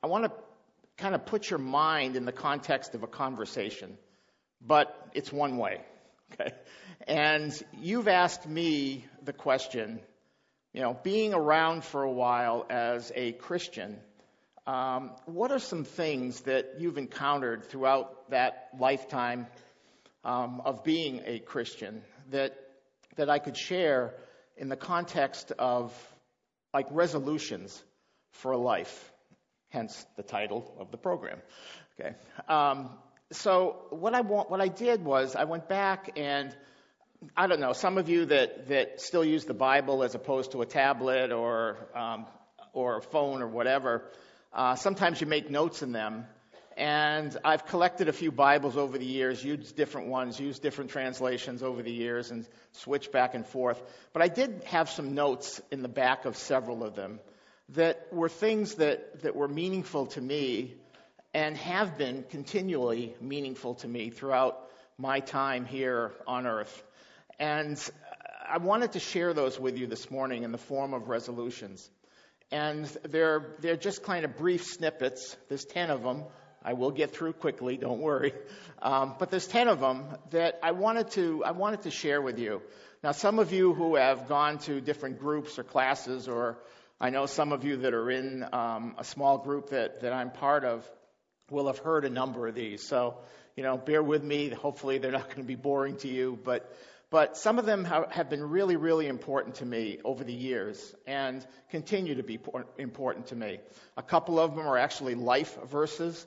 want to kind of put your mind in the context of a conversation, but it's one way, okay? And you've asked me the question, being around for a while as a Christian, what are some things that you've encountered throughout that lifetime of being a Christian that I could share in the context of like resolutions for life, hence the title of the program. Okay. So what I did was I went back and I don't know, some of you that still use the Bible as opposed to a tablet or a phone or whatever, sometimes you make notes in them. And I've collected a few Bibles over the years, used different ones, used different translations over the years, and switched back and forth. But I did have some notes in the back of several of them that were things that were meaningful to me and have been continually meaningful to me throughout my time here on earth. And I wanted to share those with you this morning in the form of resolutions. And they're just kind of brief snippets. There's 10 of them. I will get through quickly, don't worry. But there's 10 of them that I wanted to share with you. Now, some of you who have gone to different groups or classes, or I know some of you that are in a small group that I'm part of, will have heard a number of these. So, bear with me. Hopefully they're not going to be boring to you. But some of them have been really, really important to me over the years and continue to be important to me. A couple of them are actually life verses.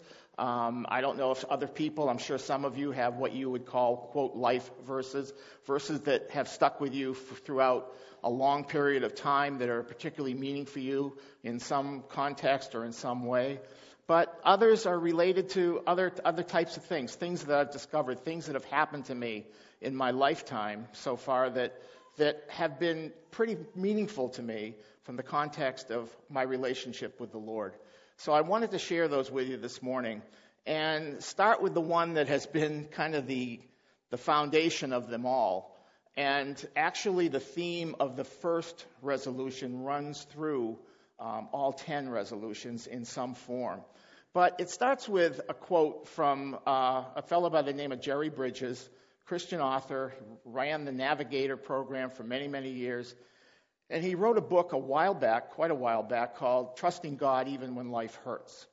I don't know if other people, I'm sure some of you have what you would call, quote, life verses that have stuck with you throughout a long period of time that are particularly meaningful for you in some context or in some way. But others are related to other types of things that I've discovered, things that have happened to me in my lifetime so far that have been pretty meaningful to me from the context of my relationship with the Lord. So I wanted to share those with you this morning and start with the one that has been kind of the foundation of them all. And actually the theme of the first resolution runs through all 10 resolutions in some form. But it starts with a quote from a fellow by the name of Jerry Bridges, Christian author, ran the Navigator program for many, many years. And he wrote a book quite a while back, called Trusting God Even When Life Hurts.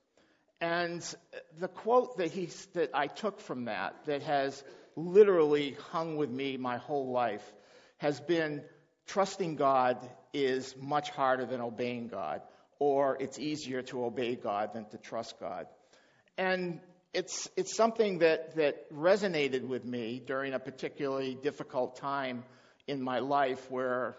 And the quote that I took from that has literally hung with me my whole life has been, trusting God is much harder than obeying God, or it's easier to obey God than to trust God. And it's something that resonated with me during a particularly difficult time in my life where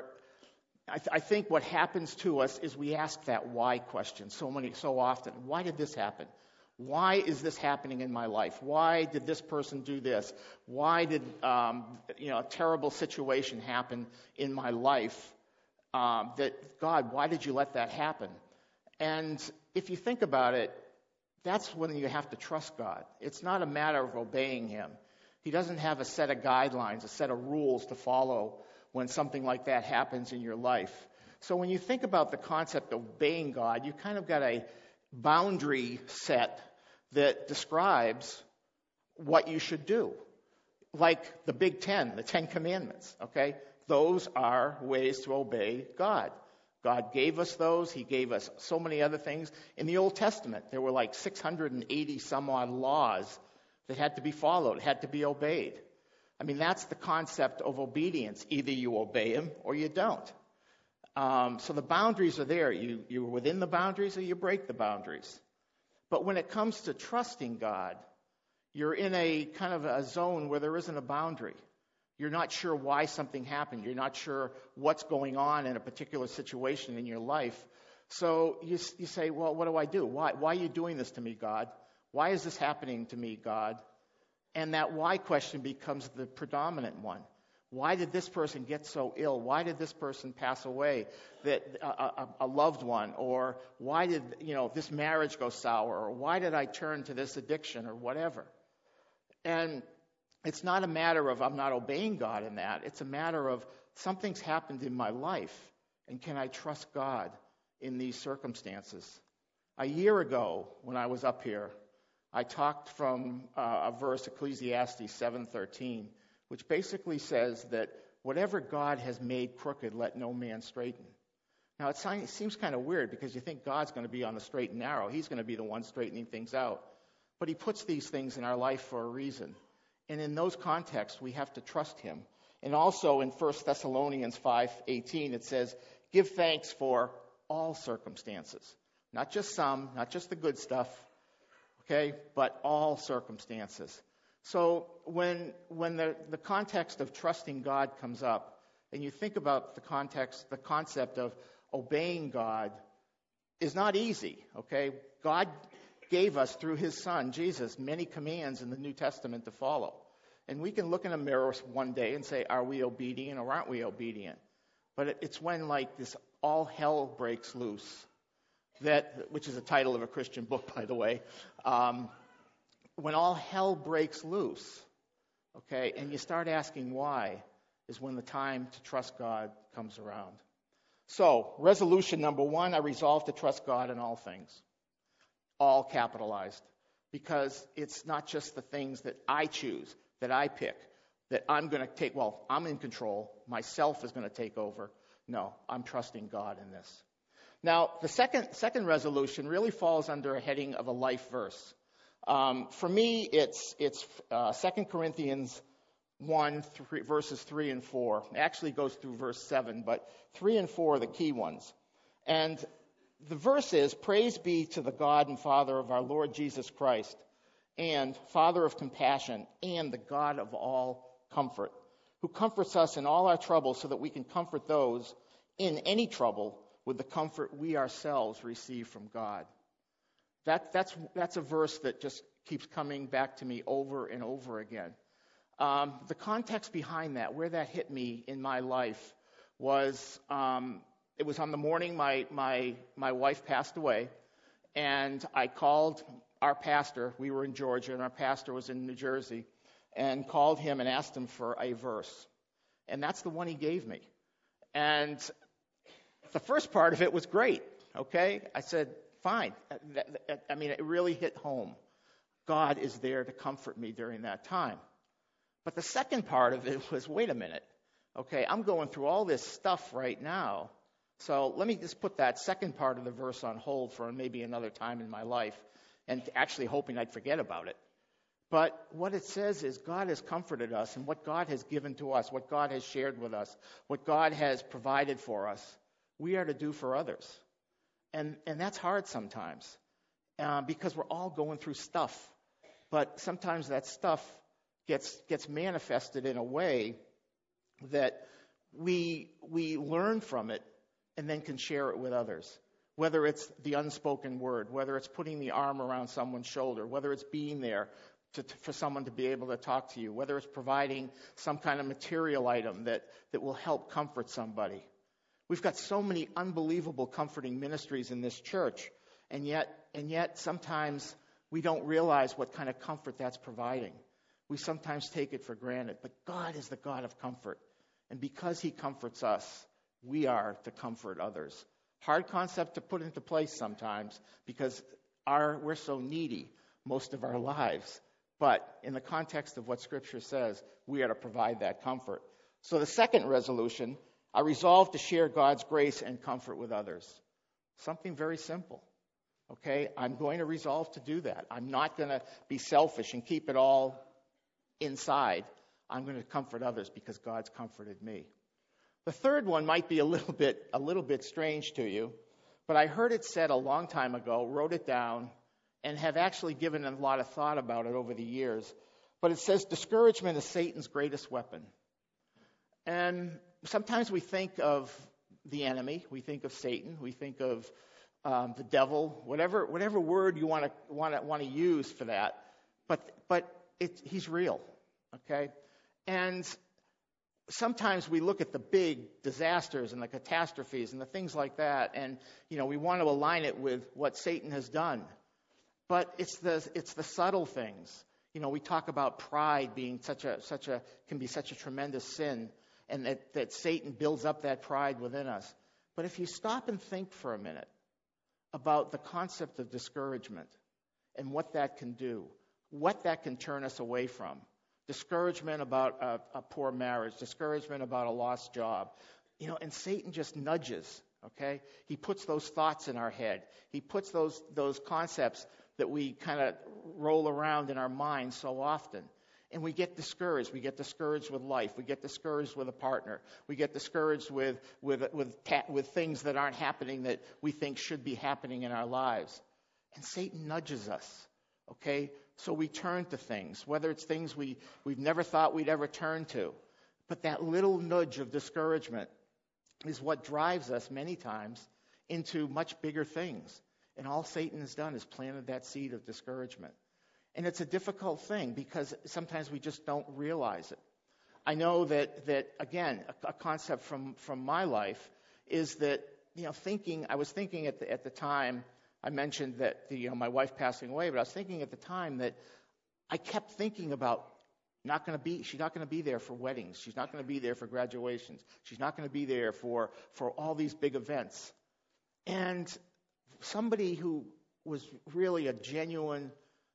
I think what happens to us is we ask that why question so often. Why did this happen? Why is this happening in my life? Why did this person do this? Why did a terrible situation happen in my life? God, why did you let that happen? And if you think about it, that's when you have to trust God. It's not a matter of obeying Him. He doesn't have a set of guidelines, a set of rules to follow when something like that happens in your life. So when you think about the concept of obeying God, you kind of got a boundary set that describes what you should do. Like the Big Ten, the 10 Commandments, okay? Those are ways to obey God. God gave us those. He gave us so many other things. In the Old Testament, there were like 680 some odd laws that had to be followed, had to be obeyed. I mean, that's the concept of obedience. Either you obey Him or you don't. So the boundaries are there. You're within the boundaries or you break the boundaries. But when it comes to trusting God, you're in a kind of a zone where there isn't a boundary. You're not sure why something happened. You're not sure what's going on in a particular situation in your life. So you say, well, what do I do? Why are you doing this to me, God? Why is this happening to me, God? And that why question becomes the predominant one. Why did this person get so ill? Why did this person pass away, a loved one? Or why did this marriage go sour? Or why did I turn to this addiction or whatever? And it's not a matter of I'm not obeying God in that. It's a matter of something's happened in my life, and can I trust God in these circumstances? A year ago, when I was up here, I talked from a verse, Ecclesiastes 7:13, which basically says that whatever God has made crooked, let no man straighten. Now, it seems kind of weird because you think God's going to be on the straight and narrow. He's going to be the one straightening things out. But he puts these things in our life for a reason. And in those contexts, we have to trust him. And also in 1 Thessalonians 5:18, it says, give thanks for all circumstances. Not just some, not just the good stuff, okay, but all circumstances. So when the context of trusting God comes up, and you think about the concept of obeying God is not easy, okay? God gave us, through his Son, Jesus, many commands in the New Testament to follow. And we can look in a mirror one day and say, are we obedient or aren't we obedient? But it's when, like, this all hell breaks loose, which is the title of a Christian book, by the way, when all hell breaks loose, okay, and you start asking why, is when the time to trust God comes around. So, resolution number 1, I resolve to trust God in all things. All capitalized. Because it's not just the things that I choose, that I pick, that I'm going to take, I'm in control, myself is going to take over. No, I'm trusting God in this. Now, the second resolution really falls under a heading of a life verse. For me, it's 2 Corinthians 1, verses 3 and 4. It actually goes through verse 7, but 3 and 4 are the key ones. And the verse is, praise be to the God and Father of our Lord Jesus Christ, and Father of compassion, and the God of all comfort, who comforts us in all our troubles so that we can comfort those in any trouble with the comfort we ourselves receive from God. That's a verse that just keeps coming back to me over and over again. The context behind that, where that hit me in my life, was it was on the morning my wife passed away, and I called our pastor. We were in Georgia, and our pastor was in New Jersey, and called him and asked him for a verse. And that's the one he gave me. And the first part of it was great, okay? I said, fine. I mean, it really hit home. God is there to comfort me during that time. But the second part of it was, wait a minute, okay, I'm going through all this stuff right now. So let me just put that second part of the verse on hold for maybe another time in my life, and actually hoping I'd forget about it. But what it says is God has comforted us, and what God has given to us, what God has shared with us, what God has provided for us, we are to do for others. And that's hard sometimes because we're all going through stuff. But sometimes that stuff gets manifested in a way that we learn from it and then can share it with others. Whether it's the unspoken word, whether it's putting the arm around someone's shoulder, whether it's being there for someone to be able to talk to you, whether it's providing some kind of material item that will help comfort somebody. We've got so many unbelievable comforting ministries in this church, and yet sometimes we don't realize what kind of comfort that's providing. We sometimes take it for granted, but God is the God of comfort, and because he comforts us, we are to comfort others. Hard concept to put into place sometimes because we're so needy most of our lives, but in the context of what Scripture says, we are to provide that comfort. So the second resolution, I resolve to share God's grace and comfort with others. Something very simple, okay? I'm going to resolve to do that. I'm not going to be selfish and keep it all inside. I'm going to comfort others because God's comforted me. The third one might be a little bit strange to you, but I heard it said a long time ago, wrote it down, and have actually given a lot of thought about it over the years. But it says discouragement is Satan's greatest weapon. And sometimes we think of the enemy, we think of Satan, we think of the devil, whatever word you want to use for that. But he's real, okay? And sometimes we look at the big disasters and the catastrophes and the things like that, and we want to align it with what Satan has done. But it's the subtle things. We talk about pride being can be such a tremendous sin, and that Satan builds up that pride within us. But if you stop and think for a minute about the concept of discouragement and what that can do, what that can turn us away from. Discouragement about a poor marriage, discouragement about a lost job. And Satan just nudges, okay? He puts those thoughts in our head. He puts those concepts that we kind of roll around in our minds so often. And we get discouraged. We get discouraged with life. We get discouraged with a partner. We get discouraged with things that aren't happening that we think should be happening in our lives. And Satan nudges us, okay? So we turn to things, whether it's things we've never thought we'd ever turn to. But that little nudge of discouragement is what drives us many times into much bigger things. And all Satan has done is planted that seed of discouragement. And it's a difficult thing because sometimes we just don't realize it. I know that again, a concept from my life is that, I was thinking at the time, I mentioned that my wife passing away, but I was thinking at the time that I kept thinking about she's not going to be there for weddings. She's not going to be there for graduations. She's not going to be there for all these big events. And somebody who was really a genuine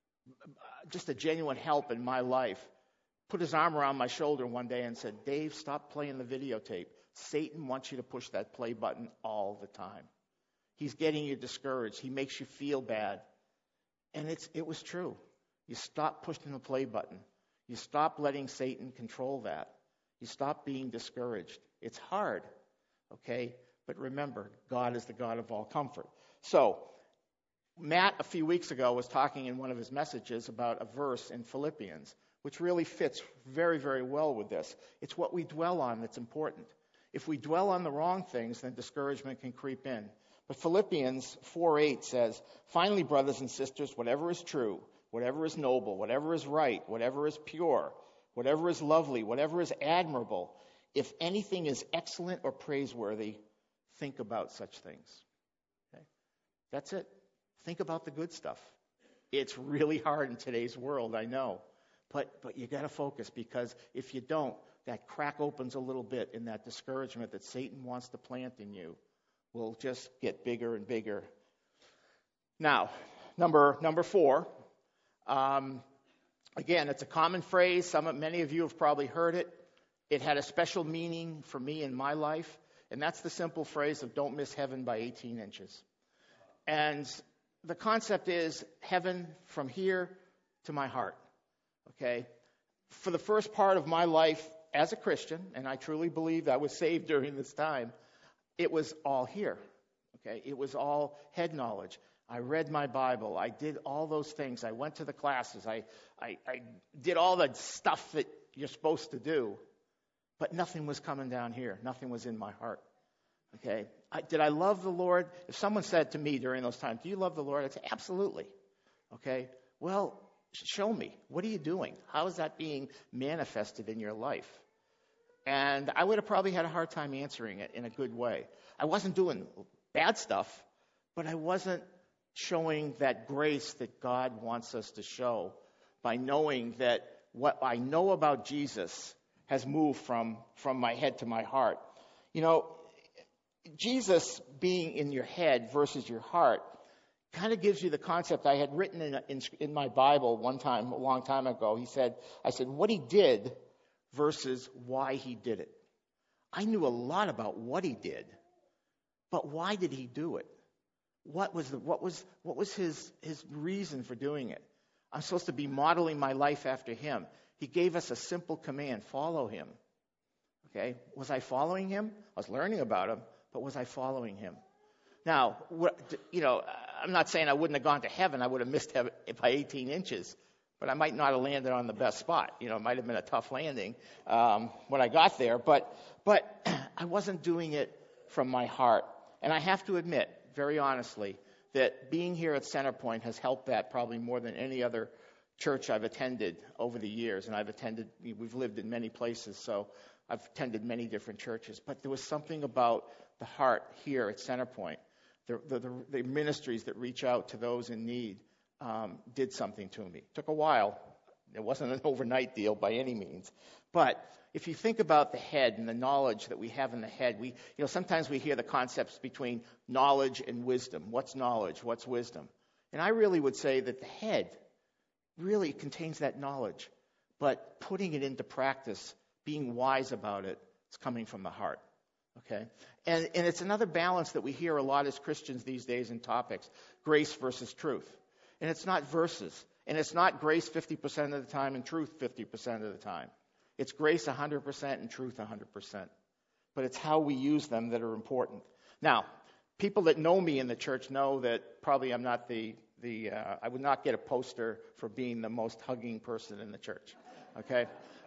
help in my life put his arm around my shoulder one day and said, "Dave, stop playing the videotape. Satan wants you to push that play button all the time. He's getting you discouraged. He makes you feel bad." And it was true. You stop pushing the play button. You stop letting Satan control that. You stop being discouraged. It's hard, okay? But remember, God is the God of all comfort. So, Matt, a few weeks ago, was talking in one of his messages about a verse in Philippians, which really fits very, very well with this. It's what we dwell on that's important. If we dwell on the wrong things, then discouragement can creep in. But Philippians 4:8 says, "Finally, brothers and sisters, whatever is true, whatever is noble, whatever is right, whatever is pure, whatever is lovely, whatever is admirable, if anything is excellent or praiseworthy, think about such things." Okay? That's it. Think about the good stuff. It's really hard in today's world, I know. But you got to focus, because if you don't, that crack opens a little bit, and that discouragement that Satan wants to plant in you will just get bigger and bigger. Now, number 4. Again, it's a common phrase. Many of you have probably heard it. It had a special meaning for me in my life, and that's the simple phrase of "don't miss heaven by 18 inches." And the concept is heaven from here to my heart, okay? For the first part of my life as a Christian, and I truly believe I was saved during this time, it was all here, okay? It was all head knowledge. I read my Bible. I did all those things. I went to the classes. I did all the stuff that you're supposed to do, but nothing was coming down here. Nothing was in my heart, okay? Did I love the Lord? If someone said to me during those times, "Do you love the Lord?" I'd say, "Absolutely." Okay? Well, show me. What are you doing? How is that being manifested in your life? And I would have probably had a hard time answering it in a good way. I wasn't doing bad stuff, but I wasn't showing that grace that God wants us to show by knowing that what I know about Jesus has moved from my head to my heart. Jesus being in your head versus your heart kind of gives you the concept. I had written in my Bible one time, a long time ago, I said, what he did versus why he did it. I knew a lot about what he did, but why did he do it? What was his reason for doing it? I'm supposed to be modeling my life after him. He gave us a simple command: follow him. Okay? Was I following him? I was learning about him, but was I following him? Now, I'm not saying I wouldn't have gone to heaven. I would have missed heaven by 18 inches, but I might not have landed on the best spot. It might have been a tough landing when I got there, but I wasn't doing it from my heart. And I have to admit, very honestly, that being here at Centerpoint has helped that probably more than any other church I've attended over the years. And we've lived in many places, so I've attended many different churches. But there was something about the heart here at Centerpoint. The ministries that reach out to those in need did something to me. It took a while, It wasn't an overnight deal by any means. But if you think about the head and the knowledge that we have in the head, sometimes we hear the concepts between knowledge and wisdom. What's knowledge? What's wisdom? And I really would say that the head really contains that knowledge, but putting it into practice, being wise about it, is coming from the heart. Okay? And it's another balance that we hear a lot as Christians these days in topics, grace versus truth. And it's not verses. And it's not grace 50% of the time and truth 50% of the time. It's grace 100% and truth 100%. But it's how we use them that are important. Now, people that know me in the church know that probably I'm not I would not get a poster for being the most hugging person in the church. Okay?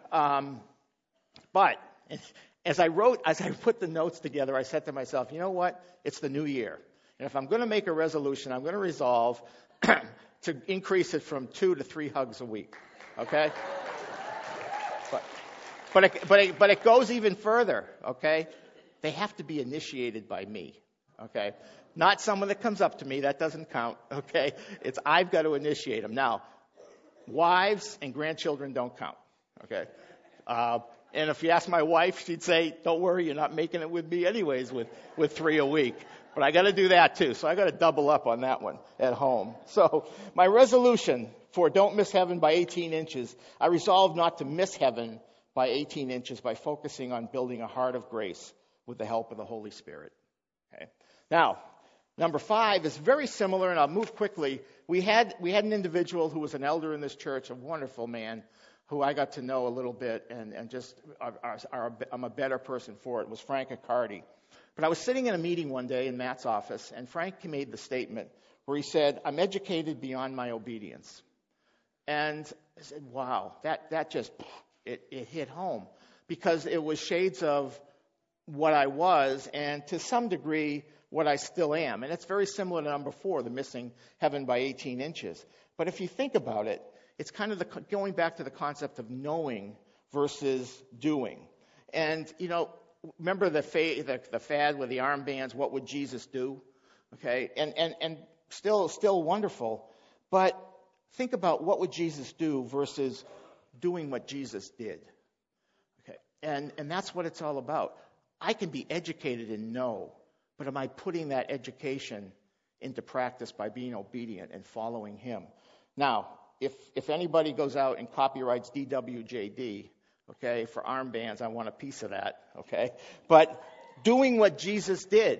But as I put the notes together, I said to myself, you know what? It's the new year. And if I'm going to make a resolution, I'm going to resolve to increase it from 2 to 3 hugs a week. Okay? But it goes even further. Okay? They have to be initiated by me. Okay? Not someone that comes up to me. That doesn't count. Okay? It's I've got to initiate them. Now, wives and grandchildren don't count. Okay? And if you ask my wife, she'd say, don't worry, you're not making it with me anyways with 3 a week. But I got to do that too. So I got to double up on that one at home. So my resolution for don't miss heaven by 18 inches, I resolved not to miss heaven by 18 inches by focusing on building a heart of grace with the help of the Holy Spirit. Okay. Now, number 5 is very similar, and I'll move quickly. We had an individual who was an elder in this church, a wonderful man, who I got to know a little bit, and just I'm a better person for it. It was Frank Accardi. But I was sitting in a meeting one day in Matt's office, and Frank made the statement where he said, I'm educated beyond my obedience. And I said, wow, that just, it hit home. Because it was shades of what I was, and to some degree, what I still am. And it's very similar to number 4, the missing heaven by 18 inches. But if you think about it, it's kind of going back to the concept of knowing versus doing. And, remember the fad with the armbands, what would Jesus do? Okay, and still wonderful. But think about what would Jesus do versus doing what Jesus did. Okay, and that's what it's all about. I can be educated and know, but am I putting that education into practice by being obedient and following him? Now, if anybody goes out and copyrights DWJD, okay, for armbands, I want a piece of that, okay? But doing what Jesus did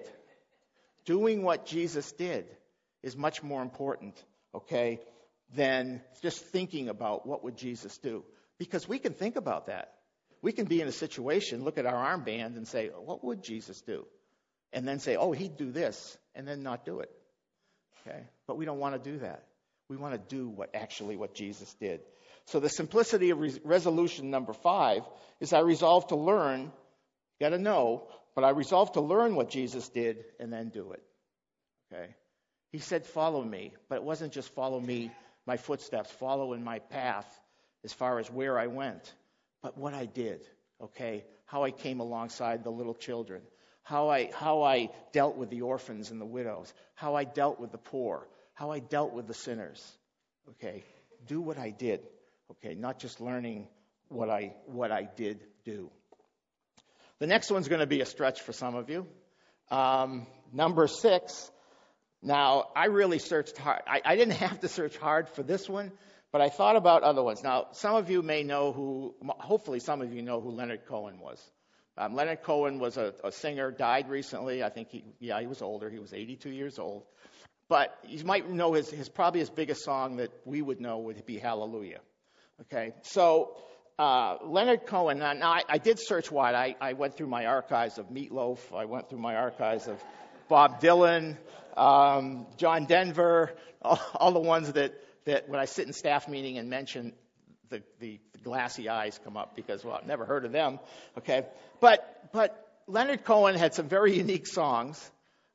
is much more important, okay, than just thinking about what would Jesus do. Because we can think about that. We can be in a situation, look at our armband and say, what would Jesus do? And then say, oh, he'd do this, and then not do it, okay? But we don't want to do that. We want to do what Jesus did. So the simplicity of resolution number 5 is I resolve to learn, got to know, but I resolve to learn what Jesus did and then do it. Okay? He said, follow me, but it wasn't just follow me, my footsteps, follow in my path as far as where I went, but what I did, okay? How I came alongside the little children, how I dealt with the orphans and the widows, how I dealt with the poor, how I dealt with the sinners, okay? Do what I did, okay? Not just learning what I did do. The next one's going to be a stretch for some of you. Number 6. Now, I really searched hard. I didn't have to search hard for this one, but I thought about other ones. Now, some of you may know hopefully some of you know who Leonard Cohen was. Leonard Cohen was a singer, died recently. I think he was older. He was 82 years old. But you might know probably his biggest song that we would know would be Hallelujah. Okay, so Leonard Cohen, now I did search wide. I went through my archives of Meat Loaf. I went through my archives of Bob Dylan, John Denver, all the ones that when I sit in staff meeting and mention the glassy eyes come up because, well, I've never heard of them. Okay, but Leonard Cohen had some very unique songs.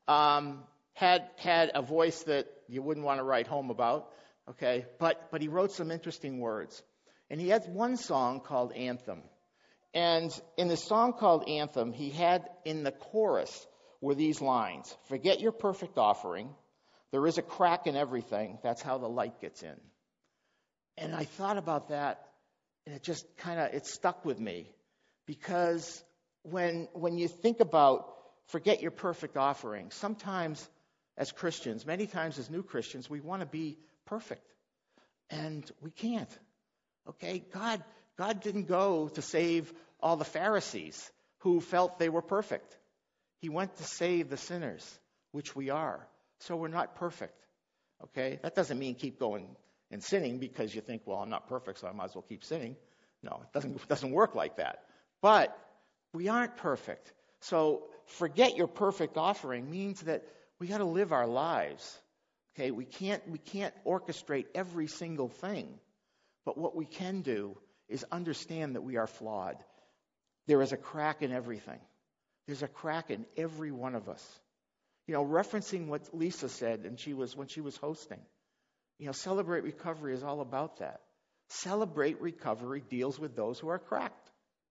Had a voice that you wouldn't want to write home about, okay? But he wrote some interesting words. And he had one song called Anthem. And in the song called Anthem, he had in the chorus were these lines: forget your perfect offering. There is a crack in everything. That's how the light gets in. And I thought about that, and it stuck with me. Because when you think about forget your perfect offering, sometimes as Christians, many times as new Christians, we want to be perfect. And we can't. Okay? God didn't go to save all the Pharisees who felt they were perfect. He went to save the sinners, which we are. So we're not perfect. Okay? That doesn't mean keep going and sinning because you think, well, I'm not perfect, so I might as well keep sinning. No, it doesn't work like that. But we aren't perfect. So forget your perfect offering means that we got to live our lives. Okay? We can't orchestrate every single thing. But what we can do is understand that we are flawed. There is a crack in everything. There's a crack in every one of us. Referencing what Lisa said when she was hosting. Celebrate Recovery is all about that. Celebrate Recovery deals with those who are cracked.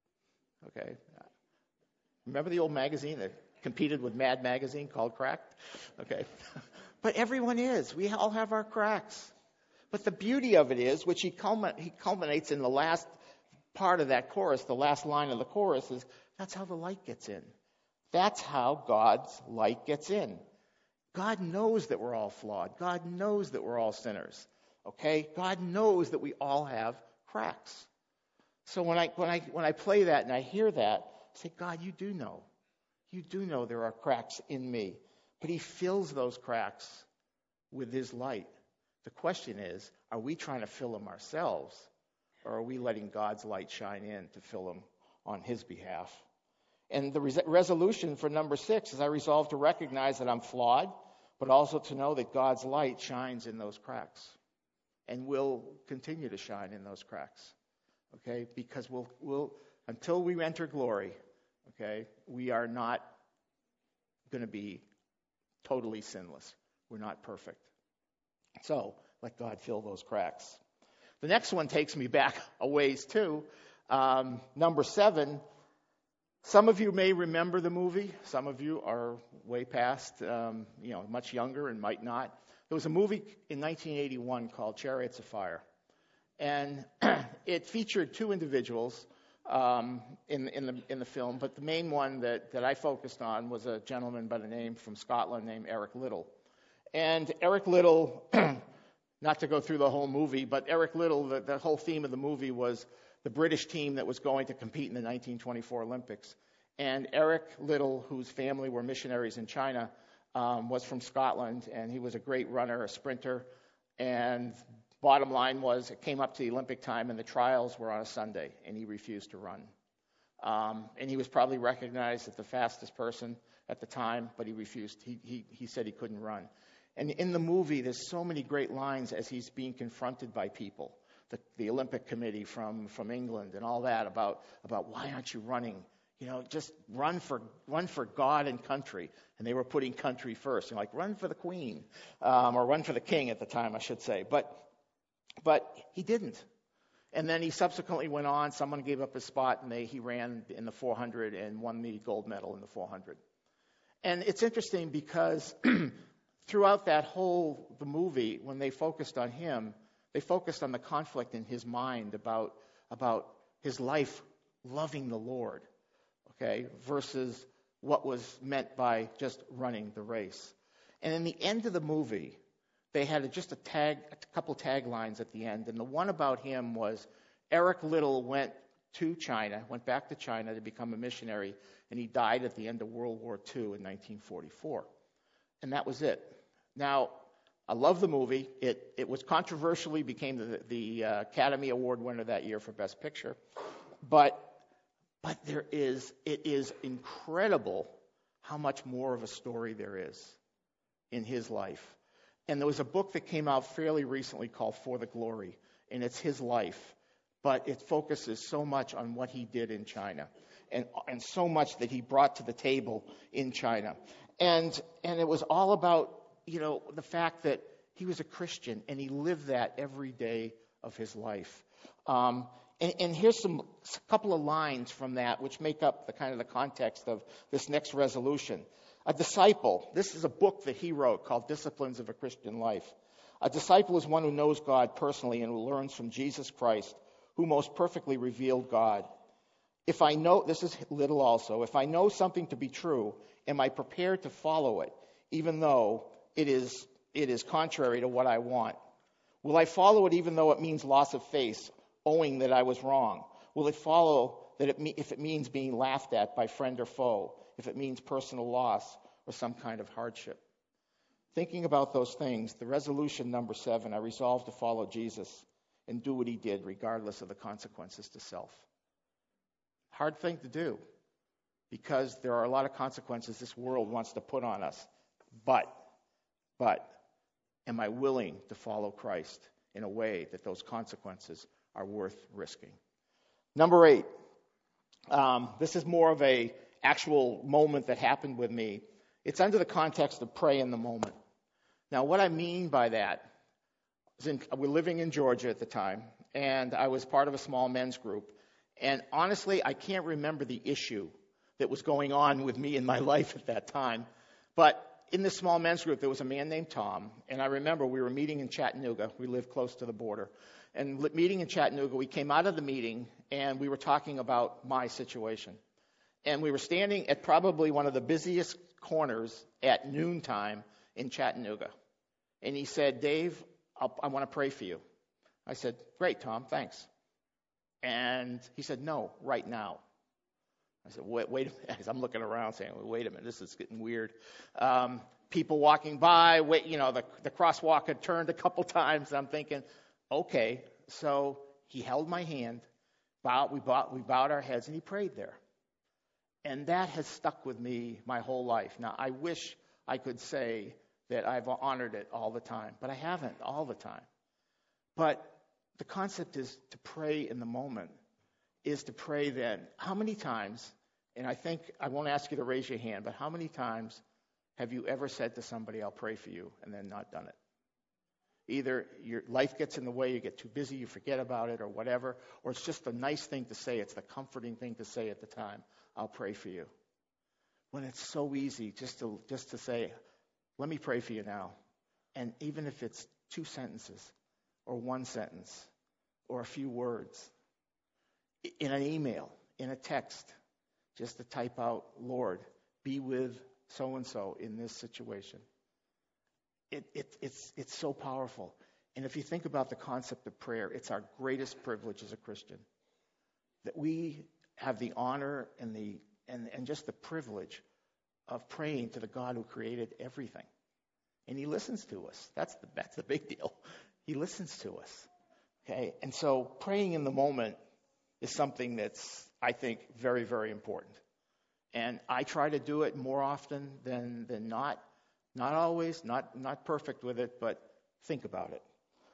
Okay? Remember the old magazine that competed with Mad Magazine called Cracked? Okay. But everyone is. We all have our cracks. But the beauty of it is, which he culminates in the last part of that chorus, the last line of the chorus, is that's how the light gets in. That's how God's light gets in. God knows that we're all flawed. God knows that we're all sinners. Okay? God knows that we all have cracks. So when I play that and I hear that, I say, God, you do know. You do know there are cracks in me. But he fills those cracks with his light. The question is, are we trying to fill them ourselves, or are we letting God's light shine in to fill them on his behalf? And the resolution for number 6 is I resolve to recognize that I'm flawed, but also to know that God's light shines in those cracks and will continue to shine in those cracks. Okay? Because we'll until we enter glory, okay, we are not going to be totally sinless. We're not perfect. So, let God fill those cracks. The next one takes me back a ways, too. Number 7, some of you may remember the movie. Some of you are way past, much younger and might not. There was a movie in 1981 called Chariots of Fire. And it featured 2 individuals in the film, but the main one that I focused on was a gentleman by the name from Scotland named Eric Liddell. And Eric Liddell, not to go through the whole movie, but Eric Liddell, the whole theme of the movie was the British team that was going to compete in the 1924 Olympics. And Eric Liddell, whose family were missionaries in China, was from Scotland, and he was a great runner, a sprinter. And bottom line was, it came up to the Olympic time, and the trials were on a Sunday, and he refused to run. And he was probably recognized as the fastest person at the time, but he refused. He said he couldn't run. And in the movie, there's so many great lines as he's being confronted by people, the Olympic Committee from England and all that about why aren't you running? Just run for God and country. And they were putting country first. Like, run for the Queen, or run for the King at the time, I should say. But he didn't. And then he subsequently went on. Someone gave up his spot, and he ran in the 400 and won the gold medal in the 400. And it's interesting because throughout the movie, when they focused on him, they focused on the conflict in his mind about his life loving the Lord, okay, versus what was meant by just running the race. And in the end of the movie, they had a couple taglines at the end, and the one about him was Eric Liddell went back to China to become a missionary, and he died at the end of World War II in 1944. And that was it. Now, I love the movie. It was controversially became the Academy Award winner that year for Best Picture. But it is incredible how much more of a story there is in his life. And there was a book that came out fairly recently called For the Glory, and it's his life. But it focuses so much on what he did in China and so much that he brought to the table in China. And it was all about, the fact that he was a Christian and he lived that every day of his life. And here's a couple of lines from that which make up the context of this next resolution. A disciple, this is a book that he wrote called Disciplines of a Christian Life. A disciple is one who knows God personally and who learns from Jesus Christ, who most perfectly revealed God. If I know, this is little also, if I know something to be true, am I prepared to follow it, even though it is contrary to what I want? Will I follow it even though it means loss of face, owing that I was wrong? Will it follow that if it means being laughed at by friend or foe, if it means personal loss or some kind of hardship? Thinking about those things, the resolution number 7, I resolved to follow Jesus and do what he did regardless of the consequences to self. Hard thing to do because there are a lot of consequences this world wants to put on us. But am I willing to follow Christ in a way that those consequences are worth risking? Number 8, this is more of a actual moment that happened with me. It's under the context of pray in the moment. Now, what I mean by that is we're living in Georgia at the time, and I was part of a small men's group. And honestly, I can't remember the issue that was going on with me in my life at that time. But in this small men's group, there was a man named Tom. And I remember we were meeting in Chattanooga. We live close to the border. And meeting in Chattanooga, we came out of the meeting, and we were talking about my situation. And we were standing at probably one of the busiest corners at noontime in Chattanooga. And he said, Dave, I want to pray for you. I said, great, Tom, thanks. And he said, no, right now. I said, wait a minute. I'm looking around saying, wait a minute, this is getting weird. People walking by, the crosswalk had turned a couple times. I'm thinking, okay. So he held my hand, we bowed our heads, and he prayed there. And that has stuck with me my whole life. Now, I wish I could say that I've honored it all the time, but I haven't all the time. But the concept is to pray in the moment, is to pray then. How many times, and I think I won't ask you to raise your hand, but how many times have you ever said to somebody, I'll pray for you, and then not done it? Either your life gets in the way, you get too busy, you forget about it, or whatever, or it's just a nice thing to say, it's the comforting thing to say at the time, I'll pray for you. When it's so easy just to say, let me pray for you now. And even if it's 2 sentences, or 1 sentence, or a few words, in an email, in a text, just to type out, Lord, be with so-and-so in this situation. It's so powerful. And if you think about the concept of prayer, it's our greatest privilege as a Christian, that we have the honor and just the privilege of praying to the God who created everything. And he listens to us. That's the big deal. He listens to us. Okay? And so praying in the moment is something that's, I think, very, very important. And I try to do it more often than not. Not always, not perfect with it, but think about it.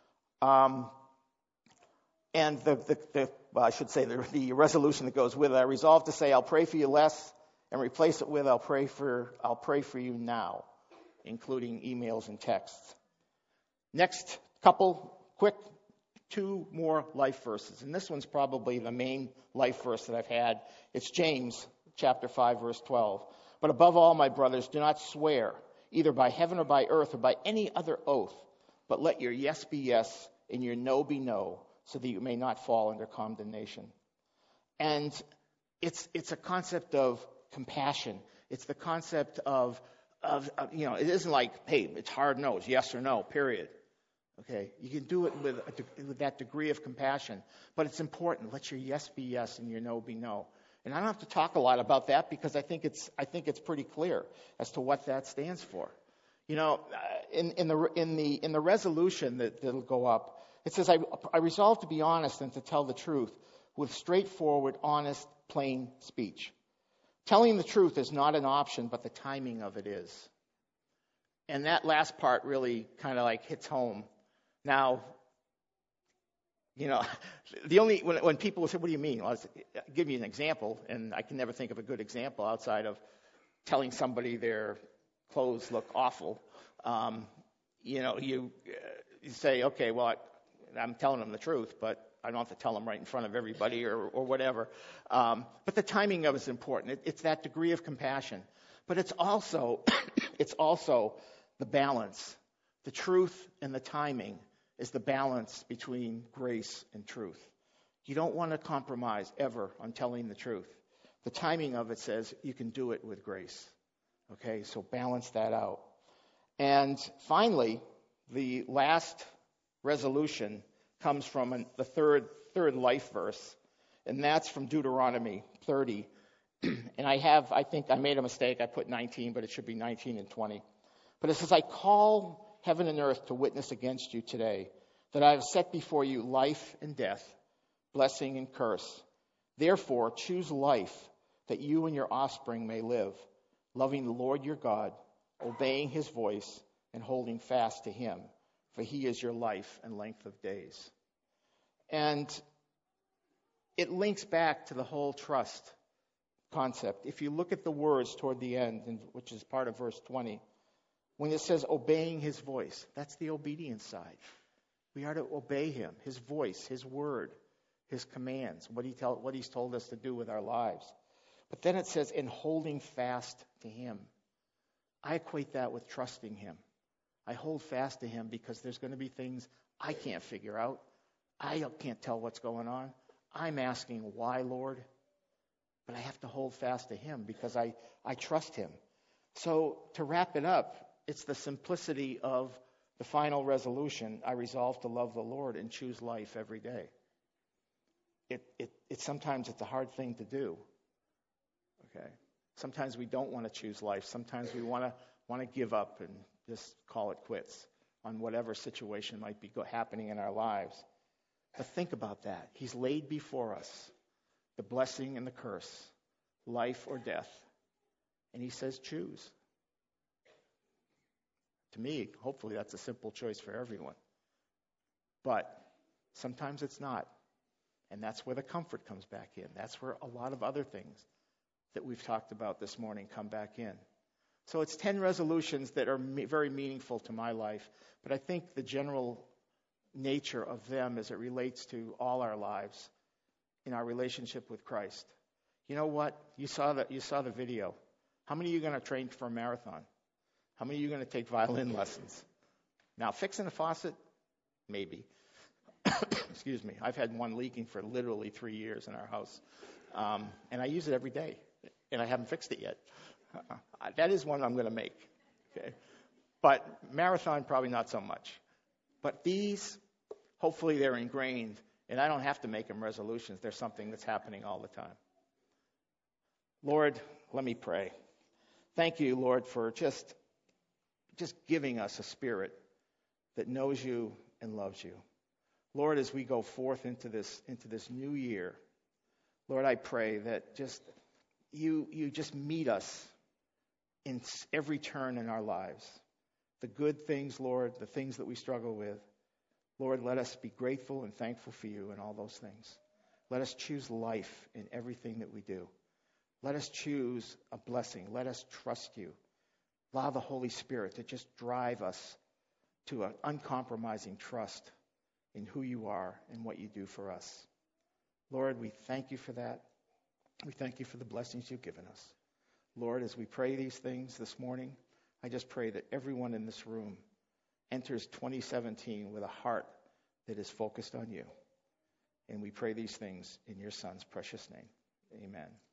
And the resolution that goes with it, I resolve to say, I'll pray for you less, and replace it with, I'll pray for you now, including emails and texts. Next couple, quick, 2 more life verses. And this one's probably the main life verse that I've had. It's James chapter 5, verse 12. But above all, my brothers, do not swear, either by heaven or by earth or by any other oath, but let your yes be yes and your no be no, so that you may not fall under condemnation. And it's a concept of compassion. It's the concept of it isn't like, hey, it's hard no, it's yes or no, period. Okay, you can do it with that degree of compassion, but it's important. Let your yes be yes and your no be no. And I don't have to talk a lot about that because I think it's pretty clear as to what that stands for. In the resolution that'll go up, it says, I resolve to be honest and to tell the truth with straightforward, honest, plain speech. Telling the truth is not an option, but the timing of it is. And that last part really kind of like hits home. Now, when people say, what do you mean? Well, I'll give you an example, and I can never think of a good example outside of telling somebody their clothes look awful. You say, okay, well, I'm telling them the truth, but I don't have to tell them right in front of everybody or whatever. But the timing of it is important. It's that degree of compassion. But it's also the balance The truth and the timing is the balance between grace and truth. You don't want to compromise ever on telling the truth. The timing of it says you can do it with grace. Okay, so balance that out. And finally, the last resolution comes from the third life verse, and that's from Deuteronomy 30. And I think I made a mistake. I put 19, but it should be 19 and 20. But it says, I call heaven and earth to witness against you today, that I have set before you life and death, blessing and curse. Therefore, choose life, that you and your offspring may live, loving the Lord your God, obeying his voice, and holding fast to him, for he is your life and length of days. And it links back to the whole trust concept. If you look at the words toward the end, which is part of verse 20, when it says obeying his voice, that's the obedience side. We are to obey him, his voice, his word, his commands, what he's told us to do with our lives. But then it says, in holding fast to him. I equate that with trusting him. I hold fast to him because there's going to be things I can't figure out. I can't tell what's going on. I'm asking, why, Lord? But I have to hold fast to him because I trust him. So to wrap it up, it's the simplicity of the final resolution. I resolve to love the Lord and choose life every day. Sometimes it's a hard thing to do. Okay. Sometimes we don't want to choose life. Sometimes we want to give up and just call it quits on whatever situation might be happening in our lives. But think about that. He's laid before us the blessing and the curse, life or death. And he says, choose. To me, hopefully that's a simple choice for everyone. But sometimes it's not. And that's where the comfort comes back in. That's where a lot of other things that we've talked about this morning come back in. So it's 10 resolutions that are very meaningful to my life. But I think the general nature of them as it relates to all our lives in our relationship with Christ. You know what? You saw the video. How many of you are going to train for a marathon? How many of you are going to take violin lessons? Now, fixing a faucet? Maybe. Excuse me. I've had one leaking for literally 3 years in our house. And I use it every day. And I haven't fixed it yet. That is one I'm going to make. Okay? But marathon, probably not so much. But these, hopefully they're ingrained. And I don't have to make them resolutions. They're something that's happening all the time. Lord, let me pray. Thank you, Lord, for just giving us a spirit that knows you and loves you. Lord, as we go forth into this new year, Lord, I pray that just you just meet us in every turn in our lives. The good things, Lord, the things that we struggle with. Lord, let us be grateful and thankful for you in all those things. Let us choose life in everything that we do. Let us choose a blessing. Let us trust you. Allow the Holy Spirit to just drive us to an uncompromising trust in who you are and what you do for us. Lord, we thank you for that. We thank you for the blessings you've given us. Lord, as we pray these things this morning, I just pray that everyone in this room enters 2017 with a heart that is focused on you. And we pray these things in your Son's precious name. Amen.